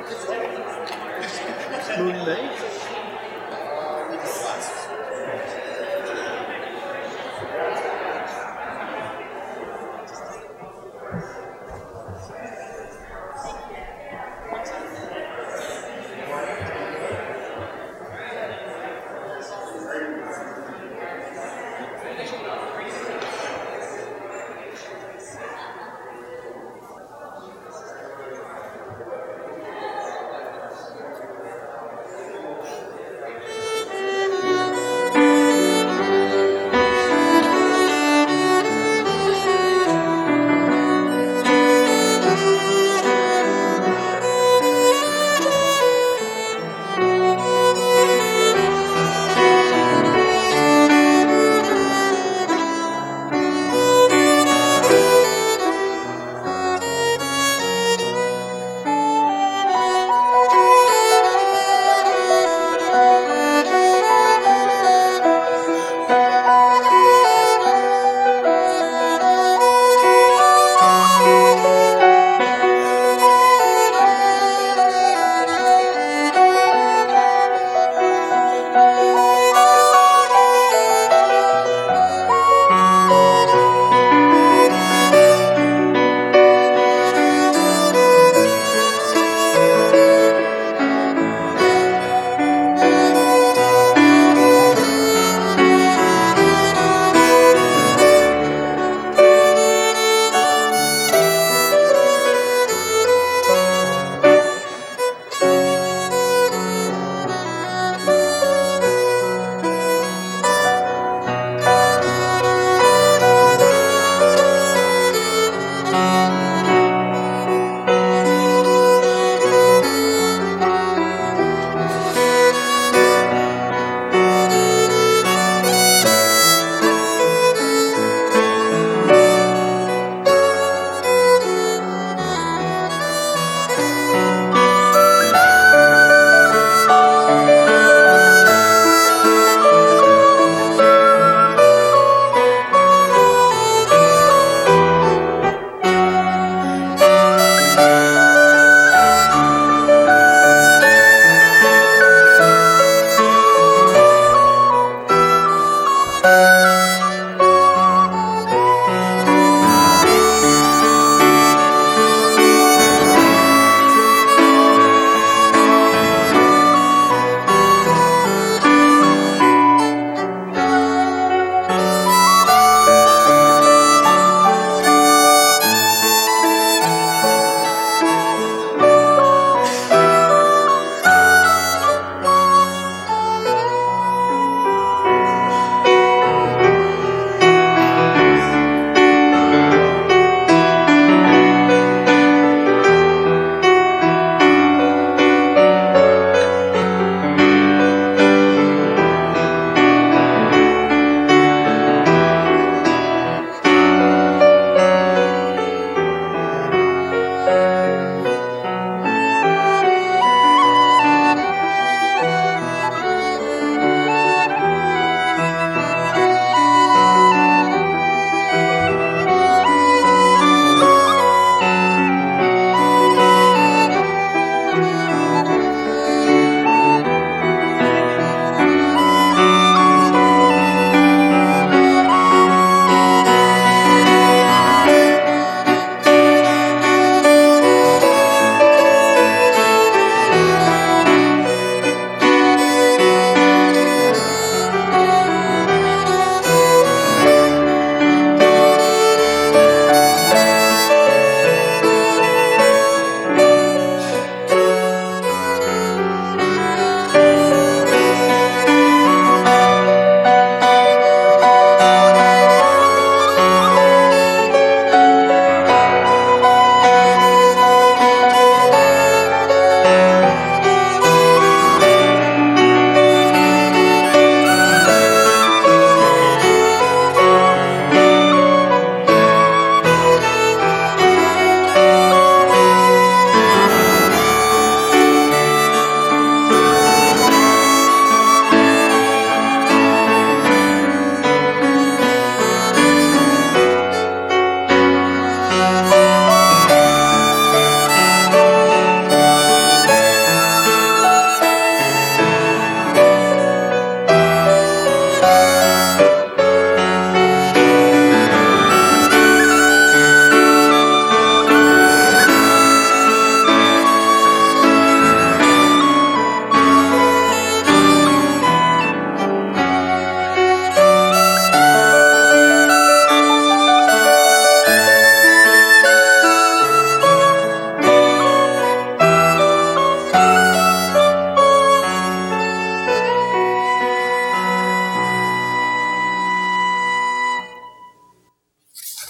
Moonlight.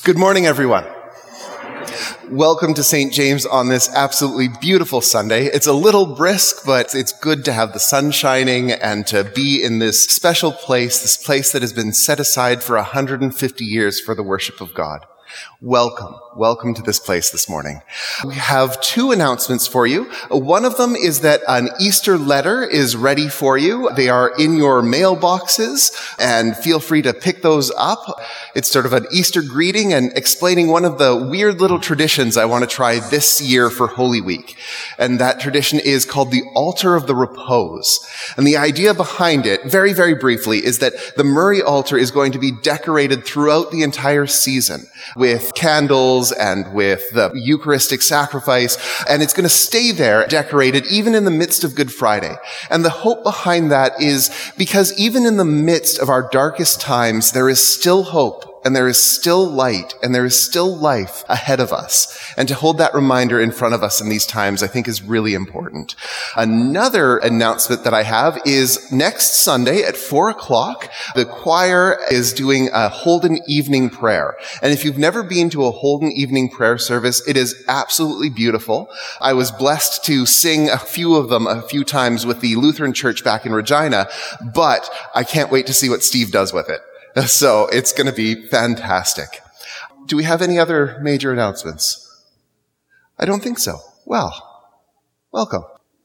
Good morning, everyone. Welcome to St. James on this absolutely beautiful Sunday. It's a little brisk, but it's good to have the sun shining and to be in this special place, this place that has been set aside for 150 years for the worship of God. Welcome to this place this morning. We have two announcements for you. One of them is that an Easter letter is ready for you. They are in your mailboxes, and feel free to pick those up. It's sort of an Easter greeting and explaining one of the weird little traditions I want to try this year for Holy Week. And that tradition is called the Altar of the Repose. And the idea behind it, very, very briefly, is that the Murray altar is going to be decorated throughout the entire season with candles and with the Eucharistic sacrifice, and it's going to stay there decorated even in the midst of Good Friday. And the hope behind that is because even in the midst of our darkest times, there is still hope, and there is still light, and there is still life ahead of us. And to hold that reminder in front of us in these times, I think is really important. Another announcement that I have is next Sunday at 4:00, the choir is doing a Holden evening prayer. And if you've never been to a Holden evening prayer service, it is absolutely beautiful. I was blessed to sing a few of them a few times with the Lutheran Church back in Regina, but I can't wait to see what Steve does with it. So it's going to be fantastic. Do we have any other major announcements? I don't think so. Well, welcome.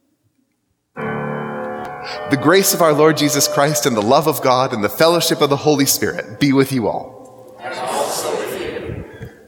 The grace of our Lord Jesus Christ and the love of God and the fellowship of the Holy Spirit be with you all. And also with you.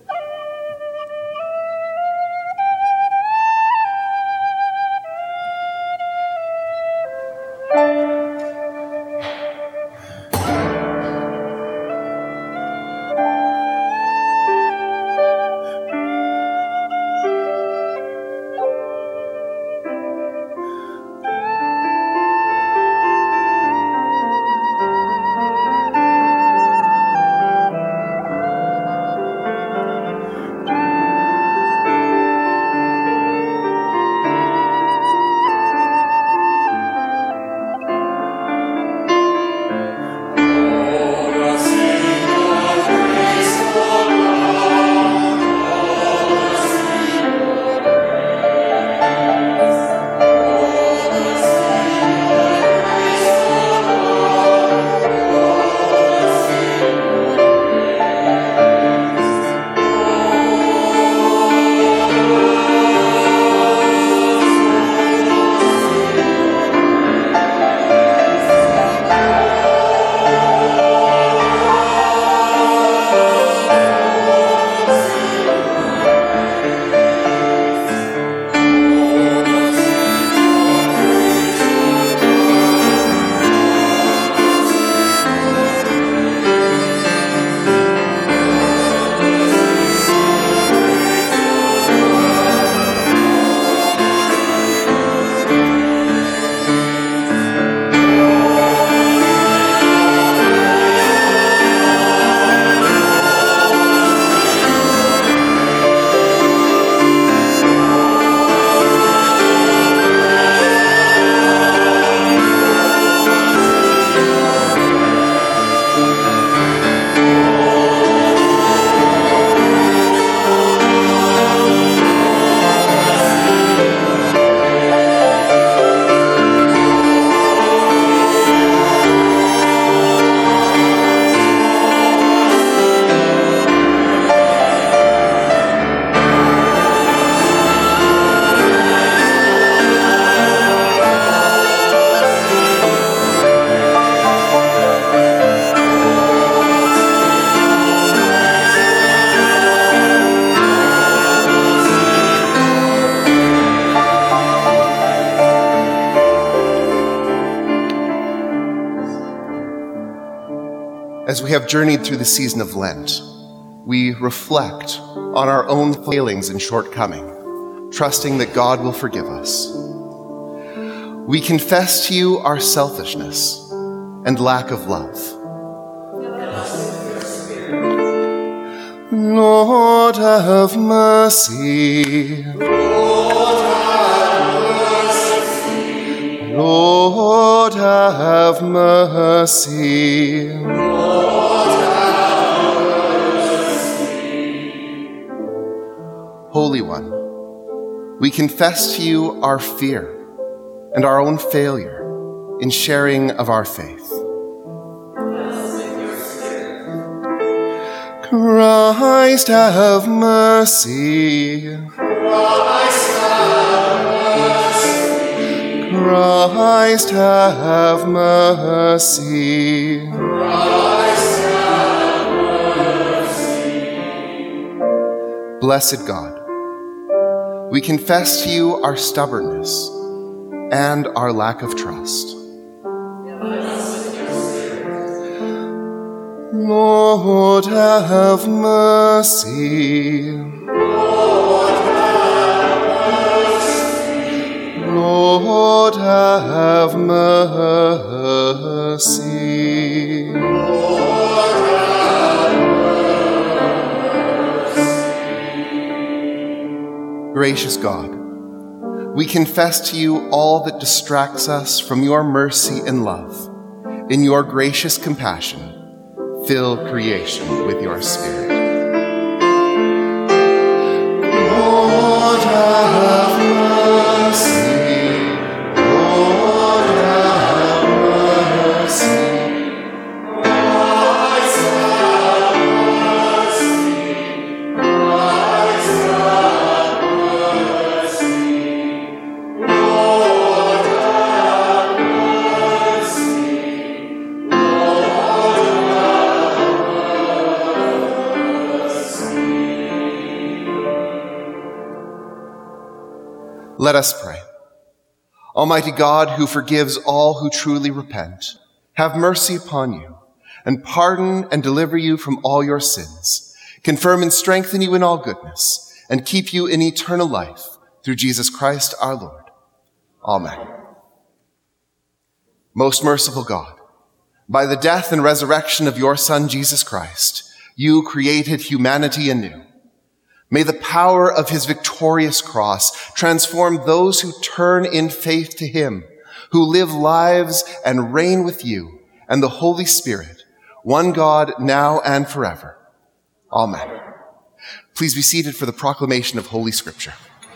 As we have journeyed through the season of Lent, we reflect on our own failings and shortcoming, trusting that God will forgive us. We confess to you our selfishness and lack of love. Lord, have mercy. Lord, have mercy. confess to you our fear and our own failure in sharing of our faith. Christ, have mercy. Christ, have mercy. Christ, have mercy. Christ, have mercy. Blessed God, we confess to you our stubbornness and our lack of trust. Lord, have mercy. Lord, have mercy. Lord, have mercy. Lord, have mercy. Gracious God, we confess to you all that distracts us from your mercy and love. In your gracious compassion, fill creation with your Spirit. Lord, have mercy. Lord, have mercy. Christ, have mercy. Christ, have mercy. Lord, have mercy. Let us pray. Almighty God, who forgives all who truly repent, have mercy upon you and pardon and deliver you from all your sins, confirm and strengthen you in all goodness, and keep you in eternal life through Jesus Christ our Lord. Amen. Most merciful God, by the death and resurrection of your Son, Jesus Christ, you created humanity anew. May the power of his victorious cross transform those who turn in faith to him, who live lives and reign with you and the Holy Spirit, one God, now and forever. Amen. Please be seated for the proclamation of Holy Scripture.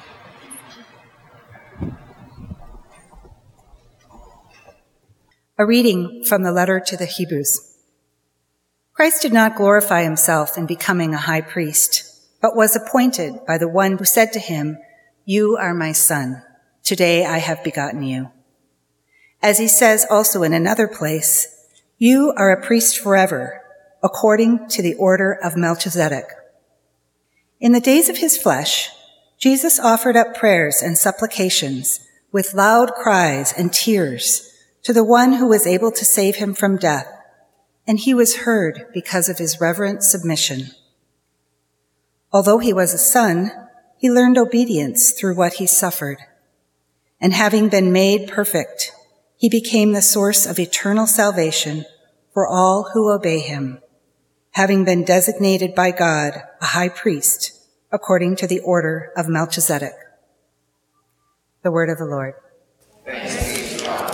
A reading from the letter to the Hebrews. Christ did not glorify himself in becoming a high priest, but was appointed by the one who said to him, "You are my son. Today I have begotten you." As he says also in another place, "You are a priest forever, according to the order of Melchizedek." In the days of his flesh, Jesus offered up prayers and supplications with loud cries and tears to the one who was able to save him from death, and he was heard because of his reverent submission. Although he was a son, he learned obedience through what he suffered. And having been made perfect, he became the source of eternal salvation for all who obey him, having been designated by God a high priest according to the order of Melchizedek. The word of the Lord. Thanks be to God.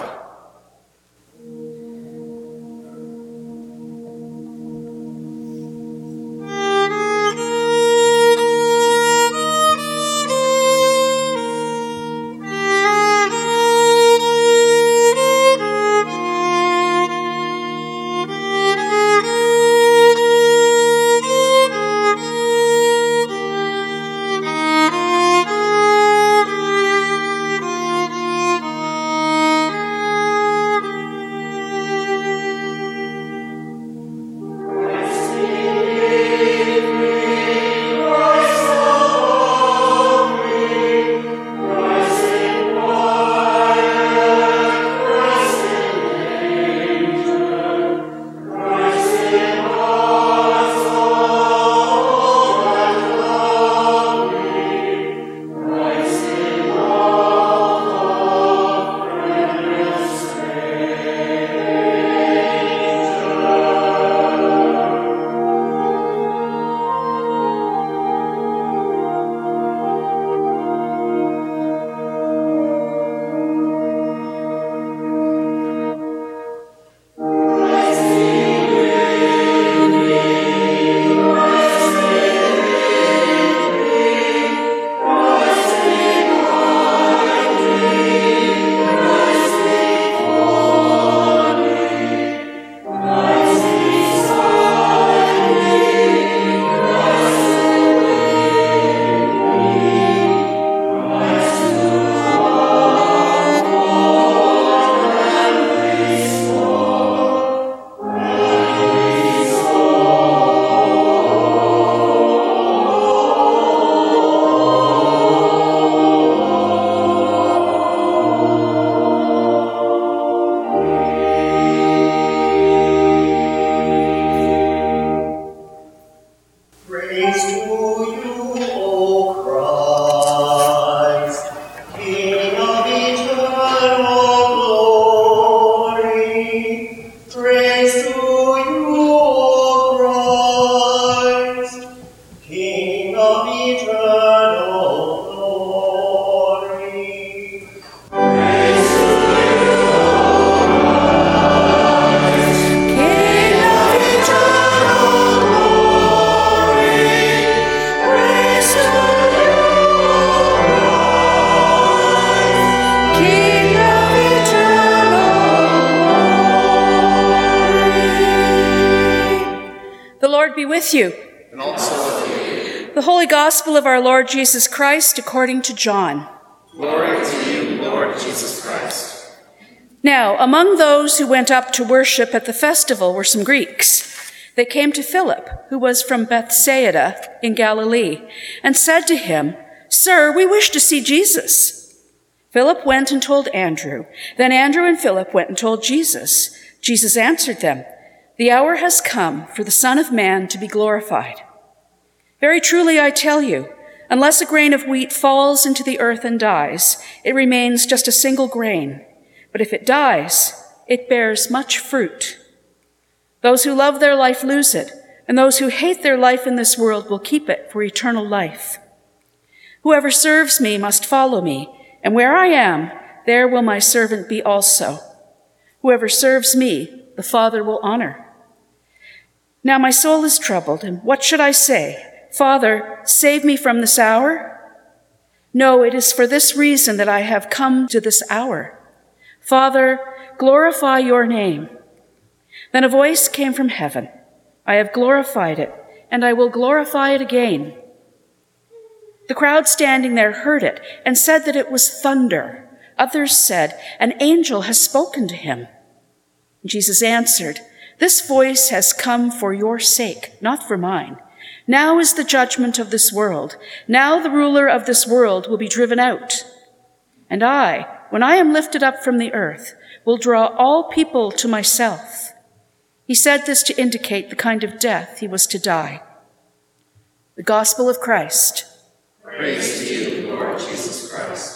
Lord be with you. And also with you. The Holy Gospel of our Lord Jesus Christ according to John. Glory to you, Lord Jesus Christ. Now, among those who went up to worship at the festival were some Greeks. They came to Philip, who was from Bethsaida in Galilee, and said to him, "Sir, we wish to see Jesus." Philip went and told Andrew. Then Andrew and Philip went and told Jesus. Jesus answered them, "The hour has come for the Son of Man to be glorified. Very truly I tell you, unless a grain of wheat falls into the earth and dies, it remains just a single grain. But if it dies, it bears much fruit. Those who love their life lose it, and those who hate their life in this world will keep it for eternal life. Whoever serves me must follow me, and where I am, there will my servant be also. Whoever serves me, the Father will honor. Now my soul is troubled, and what should I say? Father, save me from this hour? No, it is for this reason that I have come to this hour. Father, glorify your name." Then a voice came from heaven. "I have glorified it, and I will glorify it again." The crowd standing there heard it and said that it was thunder. Others said, "An angel has spoken to him." Jesus answered, "This voice has come for your sake, not for mine. Now is the judgment of this world. Now the ruler of this world will be driven out. And I, when I am lifted up from the earth, will draw all people to myself." He said this to indicate the kind of death he was to die. The Gospel of Christ. Praise to you, Lord Jesus Christ.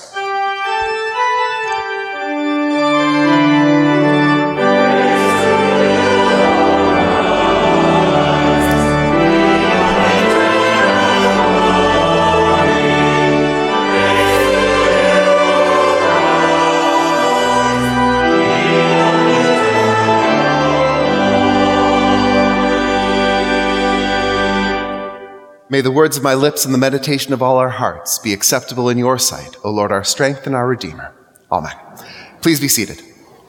May the words of my lips and the meditation of all our hearts be acceptable in your sight, O Lord, our strength and our Redeemer. Amen. Please be seated.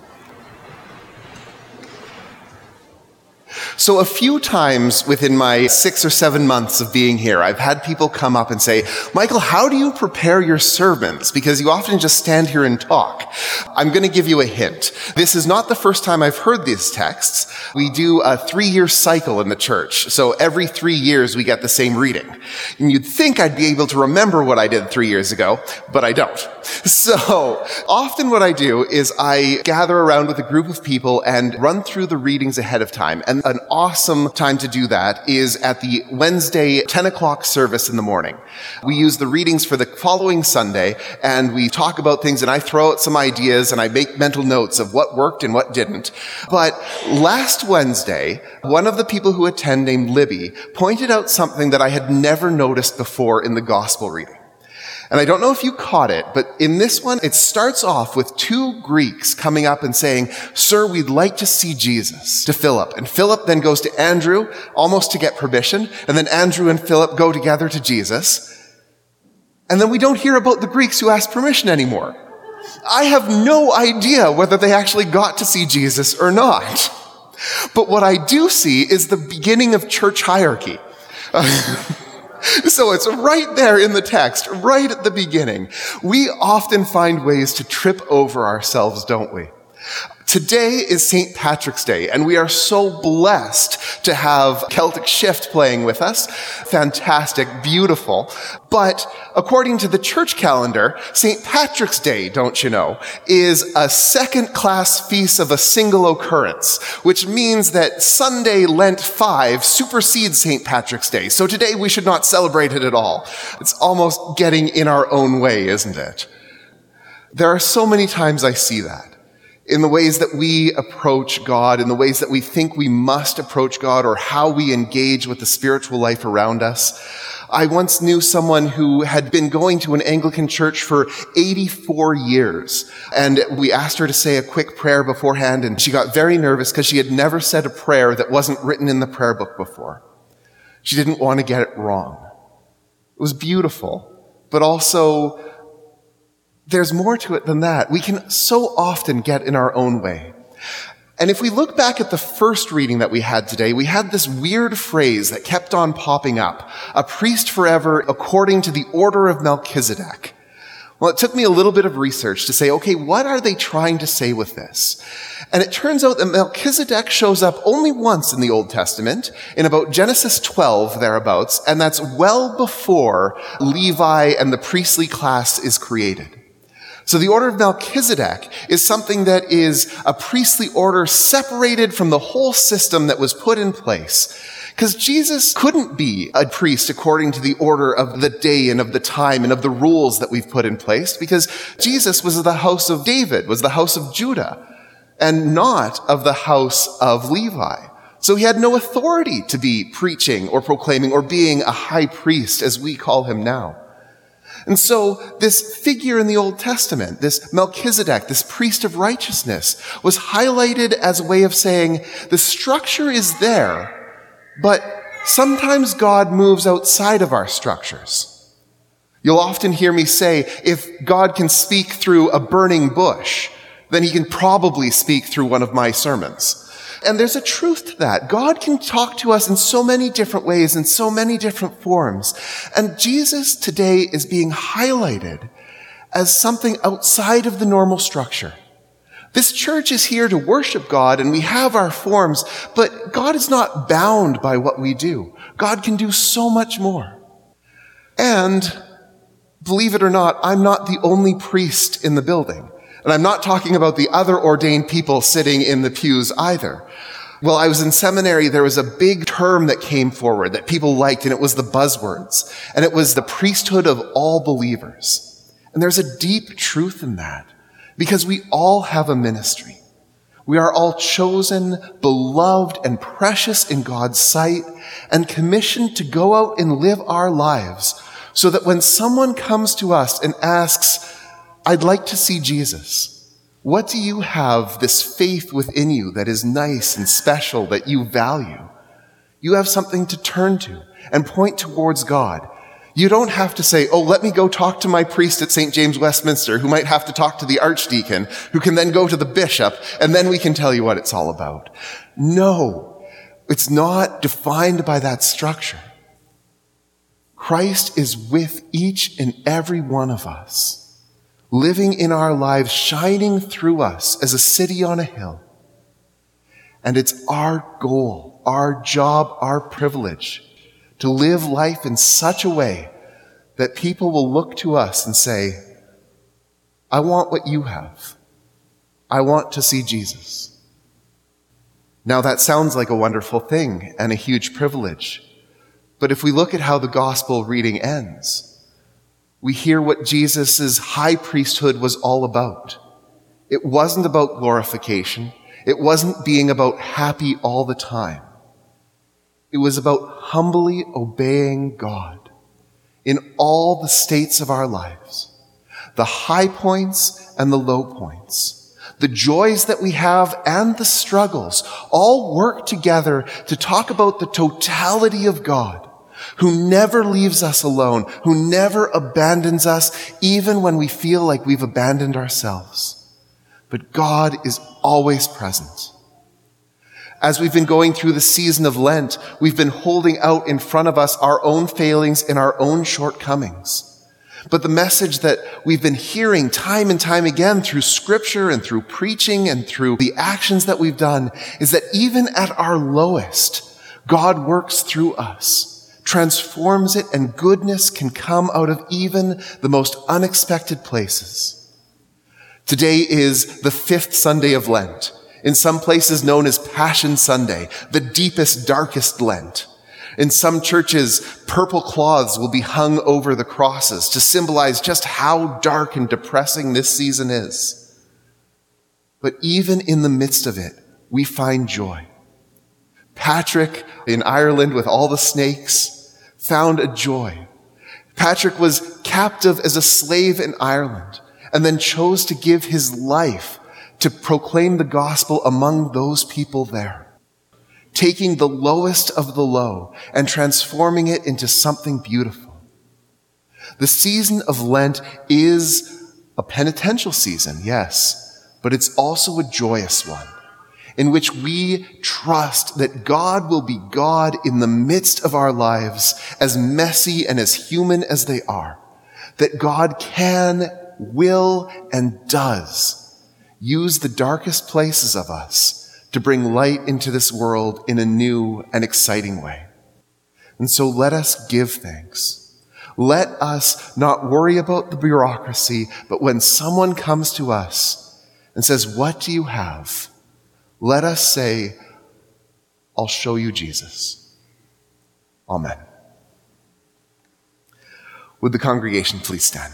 So a few times within my 6 or 7 months of being here, I've had people come up and say, "Michael, how do you prepare your sermons? Because you often just stand here and talk." I'm going to give you a hint. This is not the first time I've heard these texts. We do a 3-year cycle in the church. So every 3 years we get the same reading. And you'd think I'd be able to remember what I did 3 years ago, but I don't. So often what I do is I gather around with a group of people and run through the readings ahead of time. And an awesome time to do that is at the Wednesday 10 o'clock service in the morning. We use the readings for the following Sunday, and we talk about things, and I throw out some ideas, and I make mental notes of what worked and what didn't. But last Wednesday, one of the people who attend, named Libby, pointed out something that I had never noticed before in the gospel reading. And I don't know if you caught it, but in this one, it starts off with 2 Greeks coming up and saying, "Sir, we'd like to see Jesus," to Philip. And Philip then goes to Andrew, almost to get permission. And then Andrew and Philip go together to Jesus. And then we don't hear about the Greeks who asked permission anymore. I have no idea whether they actually got to see Jesus or not. But what I do see is the beginning of church hierarchy. So it's right there in the text, right at the beginning. We often find ways to trip over ourselves, don't we? Today is St. Patrick's Day, and we are so blessed to have Celtic Shift playing with us. Fantastic, beautiful. But according to the church calendar, St. Patrick's Day, don't you know, is a second-class feast of a single occurrence, which means that Sunday Lent 5 supersedes St. Patrick's Day. So today we should not celebrate it at all. It's almost getting in our own way, isn't it? There are so many times I see that. In the ways that we approach God, in the ways that we think we must approach God, or how we engage with the spiritual life around us. I once knew someone who had been going to an Anglican church for 84 years. And we asked her to say a quick prayer beforehand, and she got very nervous because she had never said a prayer that wasn't written in the prayer book before. She didn't want to get it wrong. It was beautiful, but also there's more to it than that. We can so often get in our own way. And if we look back at the first reading that we had today, we had this weird phrase that kept on popping up, a priest forever according to the order of Melchizedek. Well, it took me a little bit of research to say, okay, what are they trying to say with this? And it turns out that Melchizedek shows up only once in the Old Testament, in about Genesis 12, thereabouts, and that's well before Levi and the priestly class is created. So the order of Melchizedek is something that is a priestly order separated from the whole system that was put in place. Because Jesus couldn't be a priest according to the order of the day and of the time and of the rules that we've put in place, because Jesus was of the house of David, was the house of Judah, and not of the house of Levi. So he had no authority to be preaching or proclaiming or being a high priest, as we call him now. And so this figure in the Old Testament, this Melchizedek, this priest of righteousness, was highlighted as a way of saying the structure is there, but sometimes God moves outside of our structures. You'll often hear me say, if God can speak through a burning bush, then he can probably speak through one of my sermons. And there's a truth to that. God can talk to us in so many different ways, in so many different forms. And Jesus today is being highlighted as something outside of the normal structure. This church is here to worship God, and we have our forms, but God is not bound by what we do. God can do so much more. And believe it or not, I'm not the only priest in the building. And I'm not talking about the other ordained people sitting in the pews either. While I was in seminary, there was a big term that came forward that people liked, and it was the buzzwords. And it was the priesthood of all believers. And there's a deep truth in that, because we all have a ministry. We are all chosen, beloved, and precious in God's sight, and commissioned to go out and live our lives so that when someone comes to us and asks, I'd like to see Jesus. What do you have, this faith within you that is nice and special, that you value? You have something to turn to and point towards God. You don't have to say, oh, let me go talk to my priest at St. James Westminster, who might have to talk to the archdeacon, who can then go to the bishop, and then we can tell you what it's all about. No, it's not defined by that structure. Christ is with each and every one of us, living in our lives, shining through us as a city on a hill. And it's our goal, our job, our privilege to live life in such a way that people will look to us and say, I want what you have. I want to see Jesus. Now that sounds like a wonderful thing and a huge privilege. But if we look at how the gospel reading ends, we hear what Jesus' high priesthood was all about. It wasn't about glorification. It wasn't being about happy all the time. It was about humbly obeying God in all the states of our lives, the high points and the low points, the joys that we have and the struggles all work together to talk about the totality of God, who never leaves us alone, who never abandons us, even when we feel like we've abandoned ourselves. But God is always present. As we've been going through the season of Lent, we've been holding out in front of us our own failings and our own shortcomings. But the message that we've been hearing time and time again through scripture and through preaching and through the actions that we've done is that even at our lowest, God works through us, transforms it, and goodness can come out of even the most unexpected places. Today is the 5th Sunday of Lent, in some places known as Passion Sunday, the deepest, darkest Lent. In some churches, purple cloths will be hung over the crosses to symbolize just how dark and depressing this season is. But even in the midst of it, we find joy. Patrick in Ireland with all the snakes found a joy. Patrick was captive as a slave in Ireland and then chose to give his life to proclaim the gospel among those people there, taking the lowest of the low and transforming it into something beautiful. The season of Lent is a penitential season, yes, but it's also a joyous one. in which we trust that God will be God in the midst of our lives, as messy and as human as they are, that God can, will, and does use the darkest places of us to bring light into this world in a new and exciting way. And so let us give thanks. Let us not worry about the bureaucracy, but when someone comes to us and says, "What do you have?" let us say, "I'll show you Jesus." Amen. Would the congregation please stand?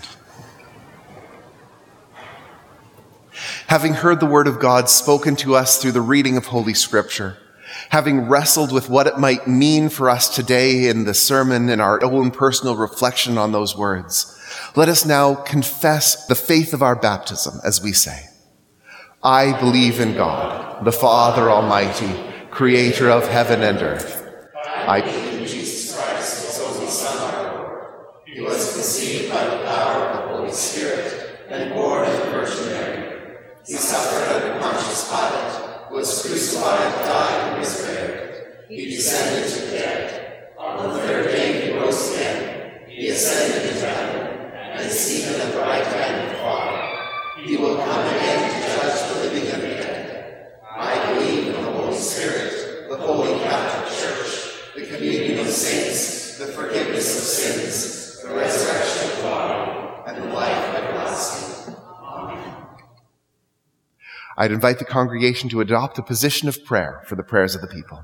Having heard the word of God spoken to us through the reading of Holy Scripture, having wrestled with what it might mean for us today in the sermon and our own personal reflection on those words, let us now confess the faith of our baptism as we say, "I believe in God, the Father Almighty, creator of heaven and earth. I believe in Jesus Christ, his only Son, our Lord. He was conceived by the power of the Holy Spirit and born of the Virgin Mary. He suffered under Pontius Pilate, was crucified, died, and was buried. He descended to the dead. On the third day he rose again. He ascended into heaven, and is seated at the right hand of the Father. He will come again to judge the living and the dead. I believe in the Holy Spirit, the Holy Catholic Church, the communion of saints, the forgiveness of sins, the resurrection of the body, and the life everlasting. Amen. I'd invite the congregation to adopt a position of prayer for the prayers of the people.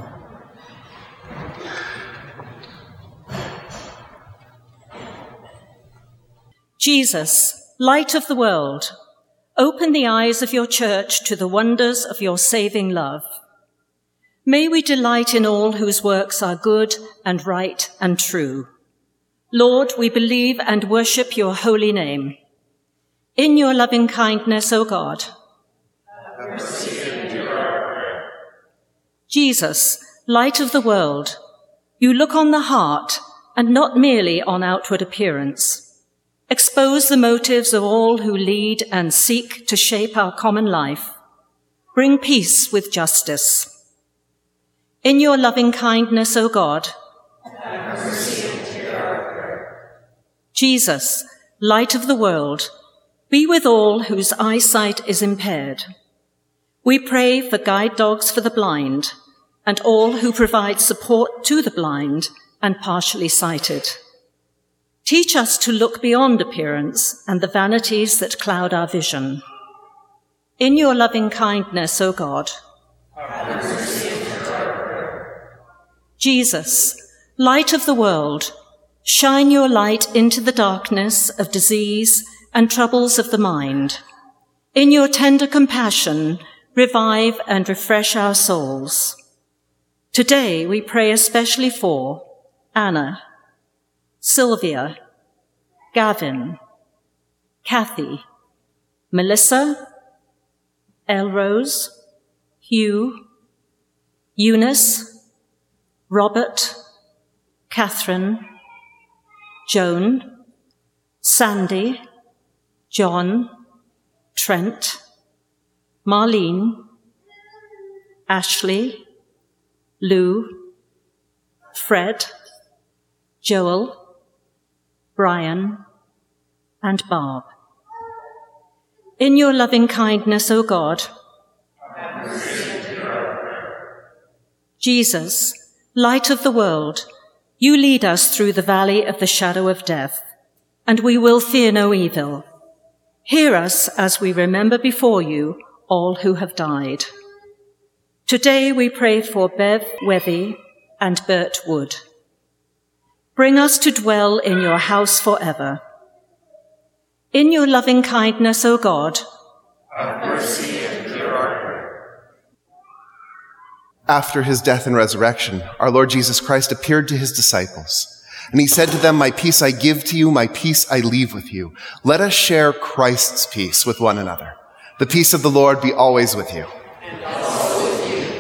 Jesus, light of the world, open the eyes of your church to the wonders of your saving love. May we delight in all whose works are good and right and true. Lord, we believe and worship your holy name. In your loving kindness, O God, Jesus, light of the world, you look on the heart and not merely on outward appearance. Expose the motives of all who lead and seek to shape our common life. Bring peace with justice. In your loving kindness, O God, Jesus, light of the world, be with all whose eyesight is impaired. We pray for guide dogs for the blind and all who provide support to the blind and partially sighted. Teach us to look beyond appearance and the vanities that cloud our vision. In your loving kindness, O God, Jesus, light of the world, shine your light into the darkness of disease and troubles of the mind. In your tender compassion, revive and refresh our souls. Today we pray especially for Anna, Sylvia, Gavin, Kathy, Melissa, Elrose, Hugh, Eunice, Robert, Catherine, Joan, Sandy, John, Trent, Marlene, Ashley, Lou, Fred, Joel, Brian, and Barb. In your loving kindness, O God, Jesus, light of the world, you lead us through the valley of the shadow of death, and we will fear no evil. Hear us as we remember before you all who have died. Today we pray for Bev Wethy and Bert Wood. Bring us to dwell in your house forever. In your loving kindness, O God, have mercy and hear our prayer. After his death and resurrection, our Lord Jesus Christ appeared to his disciples, and he said to them, "My peace I give to you, my peace I leave with you. Let us share Christ's peace with one another. The peace of the Lord be always with you." And also with you.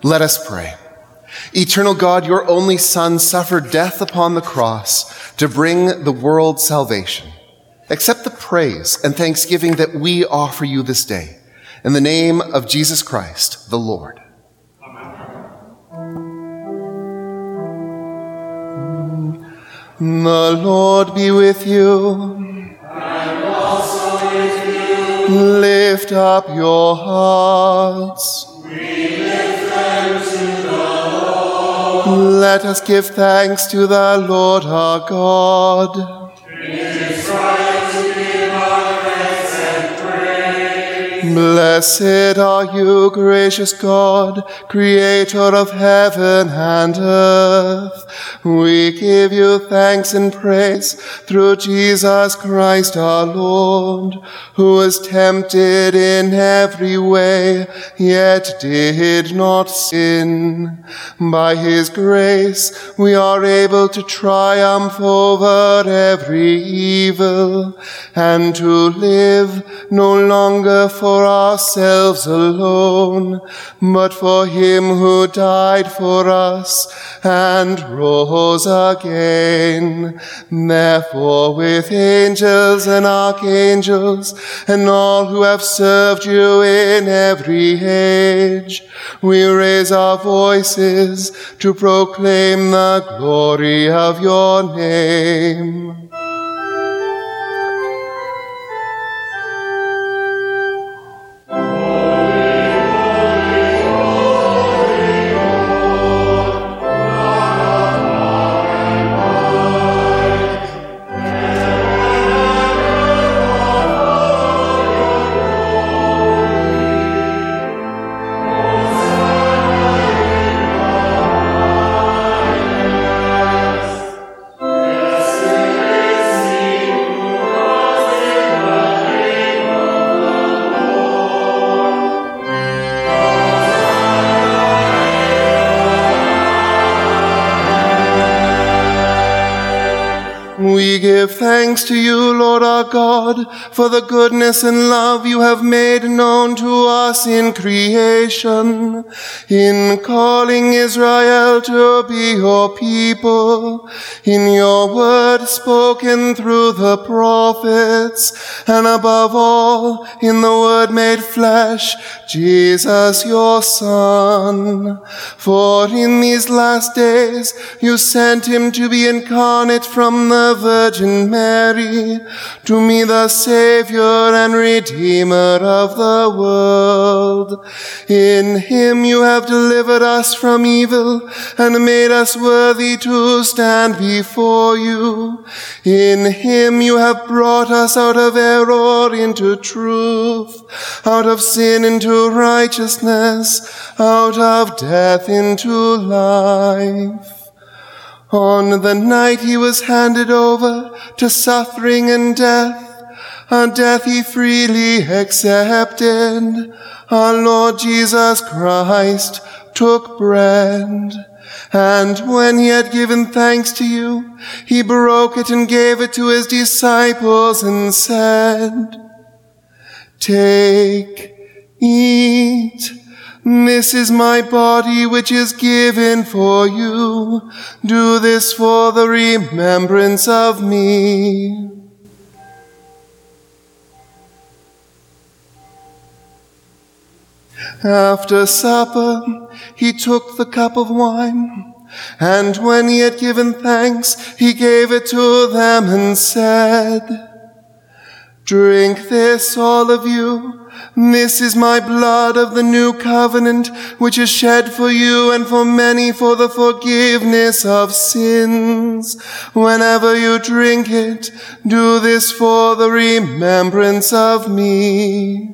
Let us pray. Eternal God, your only Son suffered death upon the cross to bring the world salvation. Accept the praise and thanksgiving that we offer you this day. In the name of Jesus Christ, the Lord. The Lord be with you. And also with you. Lift up your hearts. We lift them to the Lord. Let us give thanks to the Lord our God. It is right to give our thanks and praise. Blessed are you, gracious God, creator of heaven and earth. We give you thanks and praise through Jesus Christ our Lord, who was tempted in every way, yet did not sin. By his grace we are able to triumph over every evil and to live no longer for ourselves alone, but for him who died for us and rose again. Therefore, with angels and archangels and all who have served you in every age, we raise our voices to proclaim the glory of your name. We give thanks to you, Lord our God, for the goodness and love you have made known to us in creation, in calling Israel to be your people, in your word spoken through the prophets, and above all, in the word made flesh, Jesus your Son. For in these last days you sent him to be incarnate from the Virgin Mary, to be the Savior and Redeemer of the world. In him you have delivered us from evil and made us worthy to stand before you. In him you have brought us out of error into truth, out of sin into righteousness, out of death into life. On the night he was handed over to suffering and death, a death he freely accepted, our Lord Jesus Christ took bread, and when he had given thanks to you, he broke it and gave it to his disciples and said, "Take, eat. This is my body which is given for you. Do this for the remembrance of me." After supper, he took the cup of wine, and when he had given thanks, he gave it to them and said, "Drink this, all of you. This is my blood of the new covenant, which is shed for you and for many for the forgiveness of sins. Whenever you drink it, do this for the remembrance of me."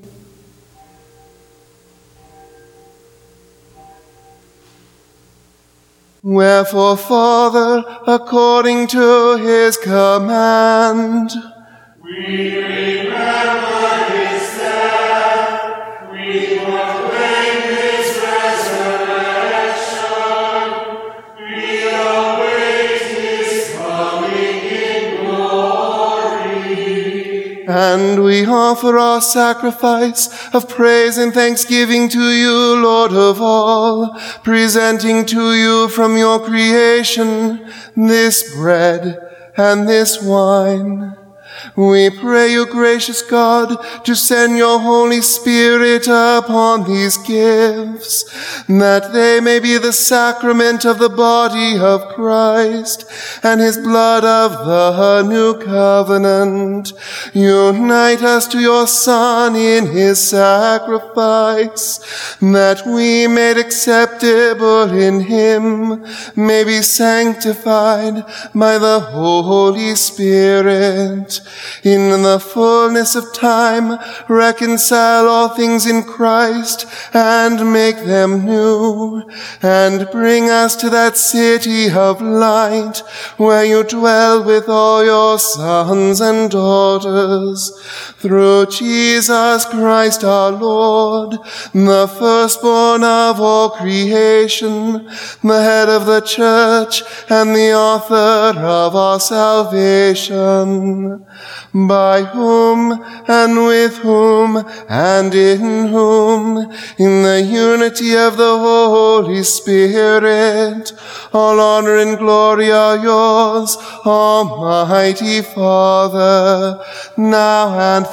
Wherefore, Father, according to his command, we remember his death, we proclaim his resurrection, we await his coming in glory. And we offer our sacrifice of praise and thanksgiving to you, Lord of all, presenting to you from your creation this bread and this wine. We pray you, gracious God, to send your Holy Spirit upon these gifts, that they may be the sacrament of the body of Christ and his blood of the new covenant. Unite us to your Son in his sacrifice, that we, made acceptable in him, may be sanctified by the Holy Spirit. In the fullness of time, reconcile all things in Christ and make them new, and bring us to that city of light where you dwell with all your sons and daughters. Through Jesus Christ our Lord, the firstborn of all creation, the head of the church and the author of our salvation, by whom and with whom and in whom, in the unity of the Holy Spirit, all honor and glory are yours, Almighty Father, now and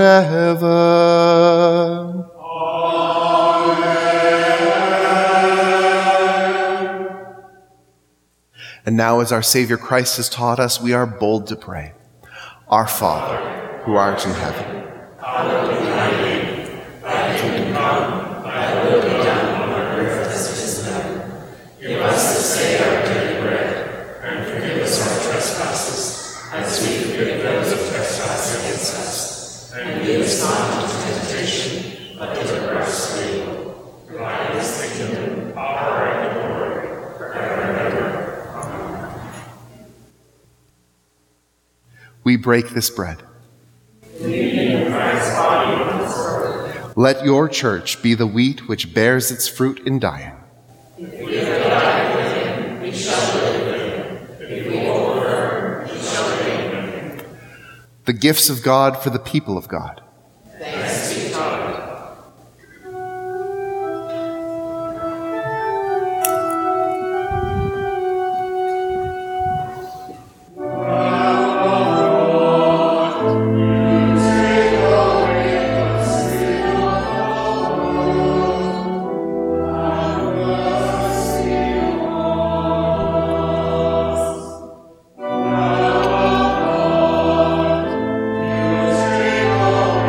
forever. Amen. And now, as our Savior Christ has taught us, we are bold to pray. Our Father, who art in heaven, hallowed be thy name. Thy kingdom come, thy will be done on earth as it is in heaven. Give us this day our daily bread, and forgive us our trespasses, as we forgive those who trespass against us. And lead us not into temptation, but deliver us from evil. For thine is the kingdom, power, and glory, forever and ever. Amen. We break this bread. Let your church be the wheat which bears its fruit in dying. If we have died with him, we shall live with him. If we hold firm, we shall reign with him. The gifts of God for the people of God. Thanks be to God. Take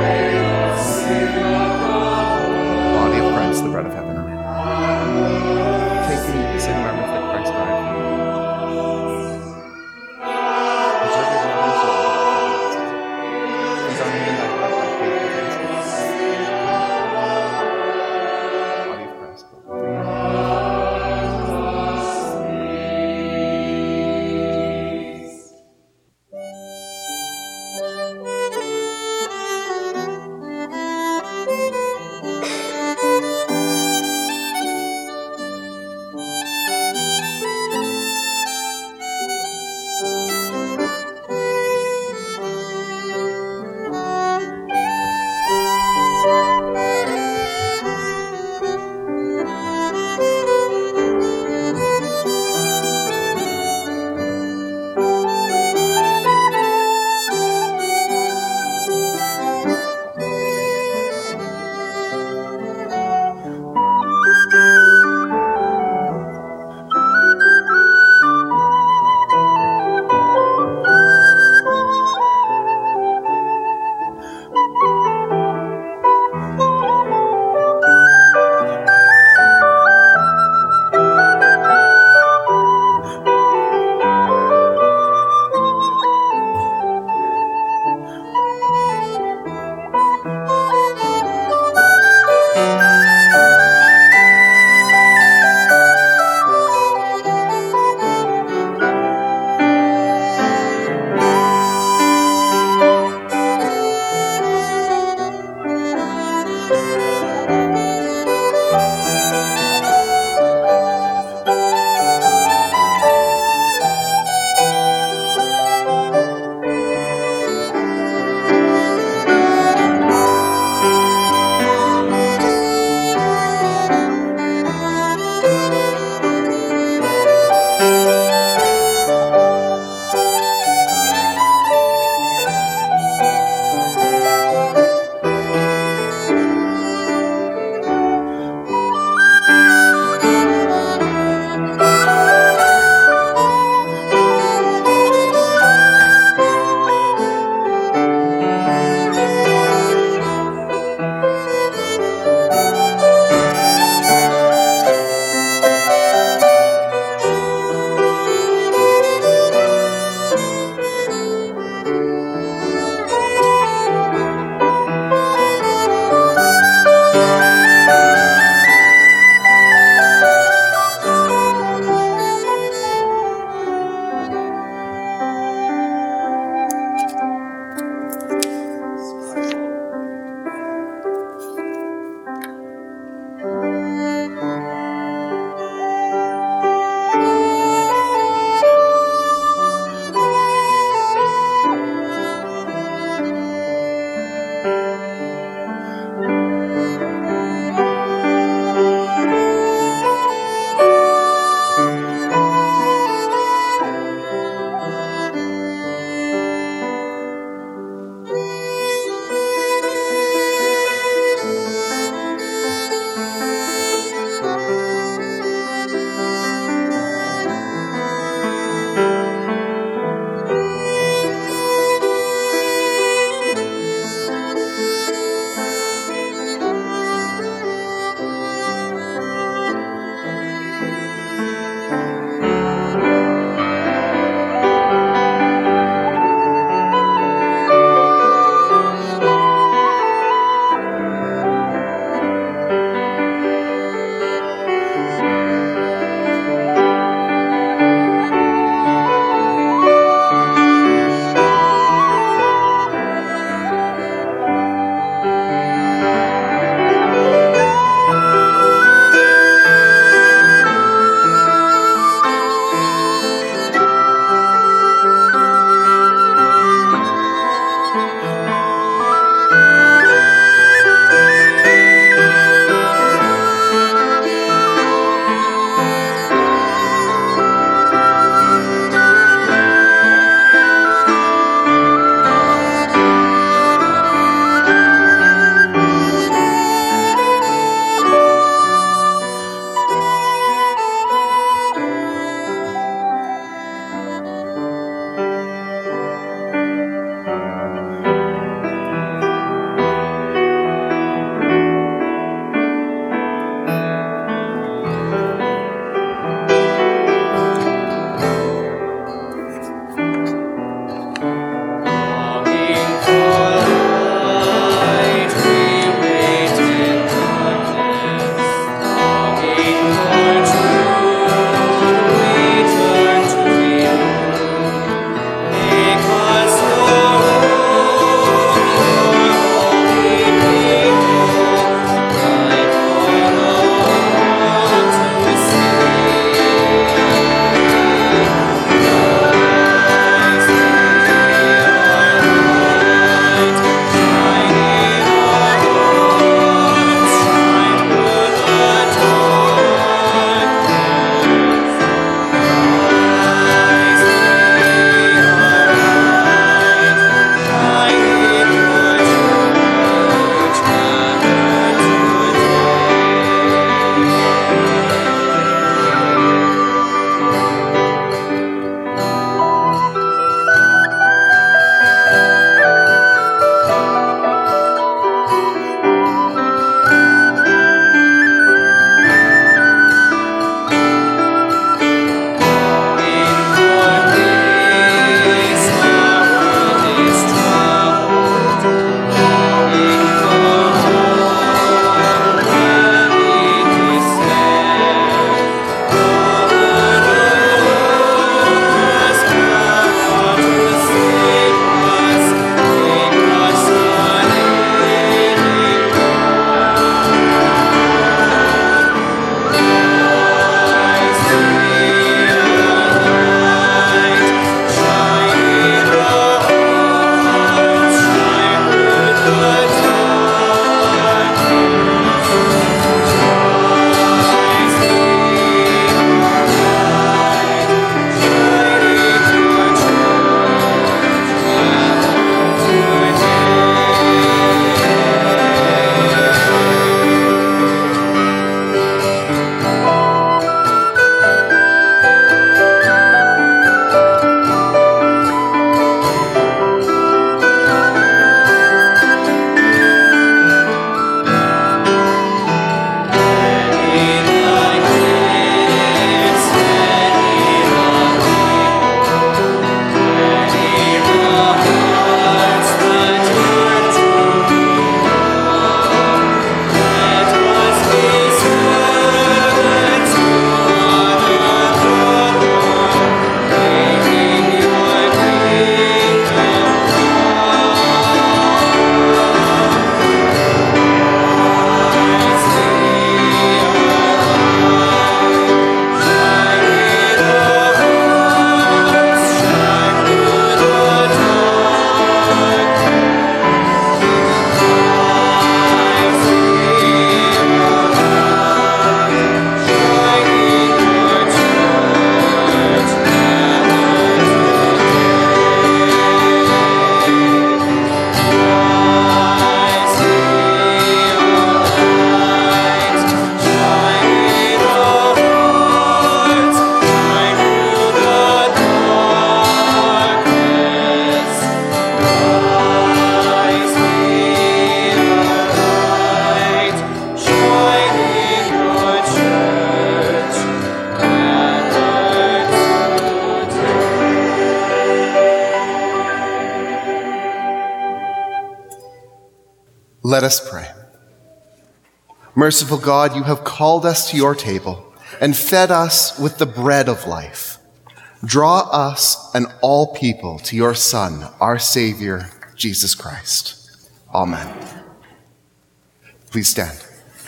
Let us pray. Merciful God, you have called us to your table and fed us with the bread of life. Draw us and all people to your Son, our Savior, Jesus Christ. Amen. Please stand.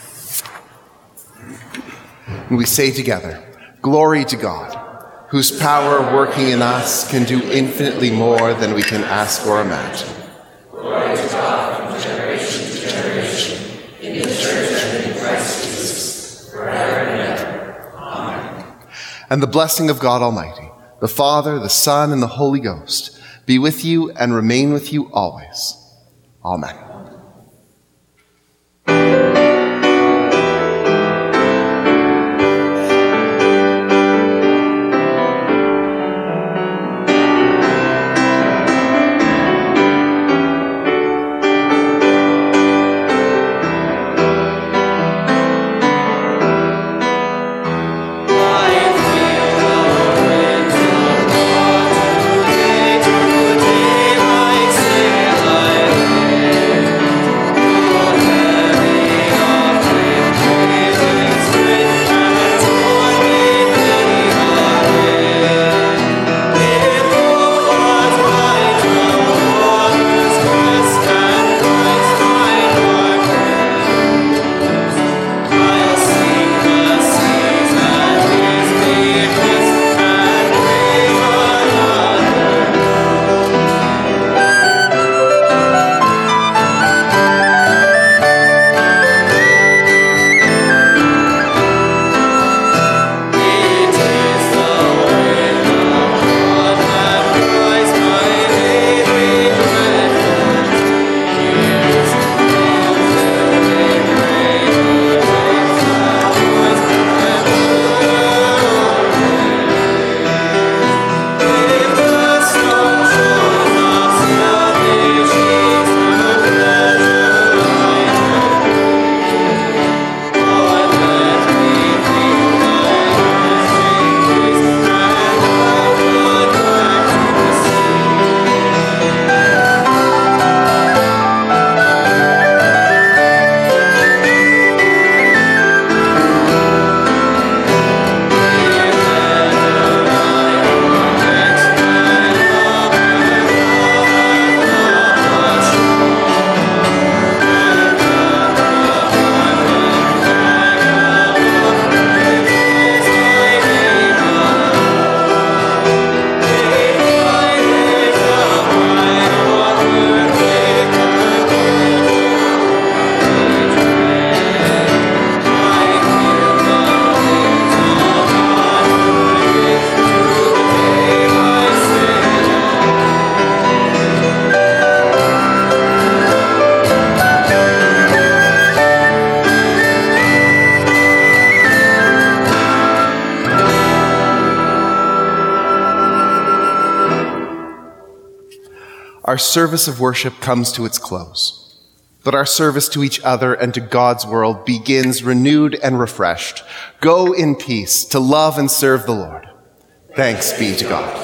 And we say together, Glory to God, whose power working in us can do infinitely more than we can ask or imagine. Glory to God from generation to generation, in the church and in Christ Jesus, forever and ever. Amen. And the blessing of God Almighty, the Father, the Son, and the Holy Ghost, be with you and remain with you always. Amen. Our service of worship comes to its close, but our service to each other and to God's world begins renewed and refreshed. Go in peace to love and serve the Lord. Thanks be to God.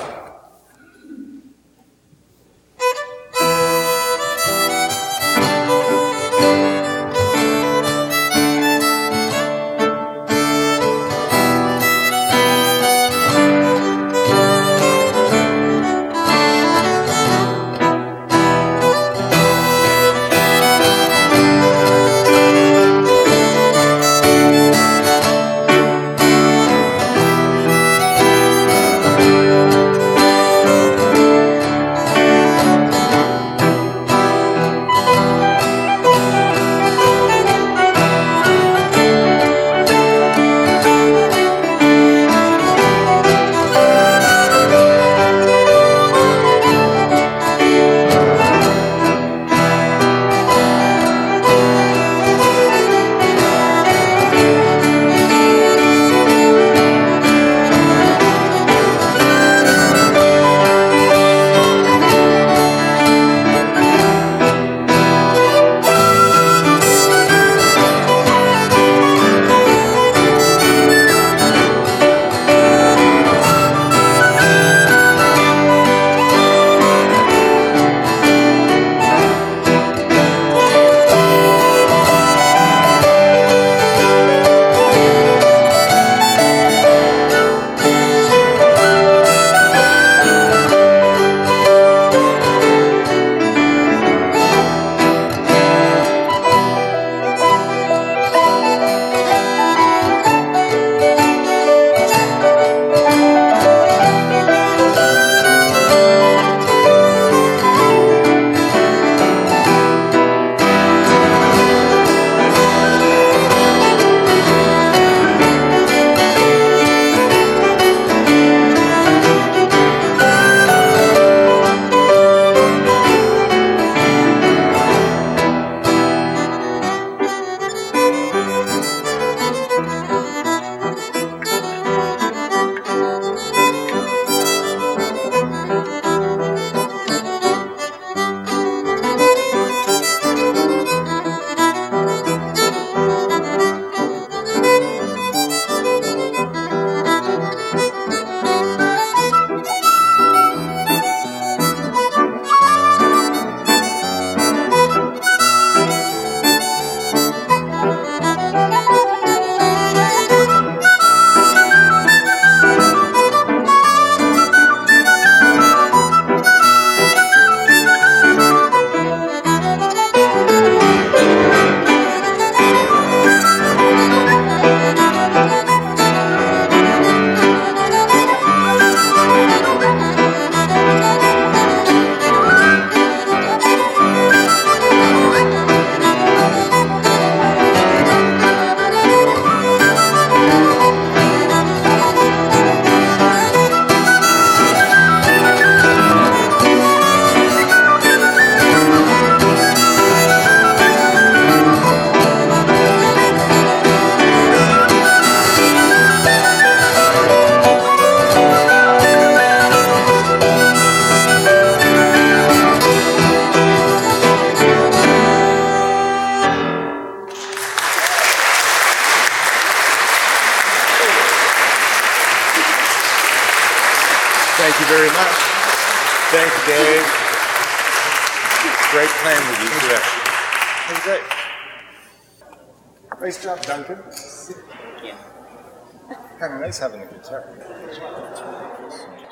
Thanks, Dave. Great playing with you today. That was great. Nice job, Duncan. Yeah. Kind of nice having a guitar.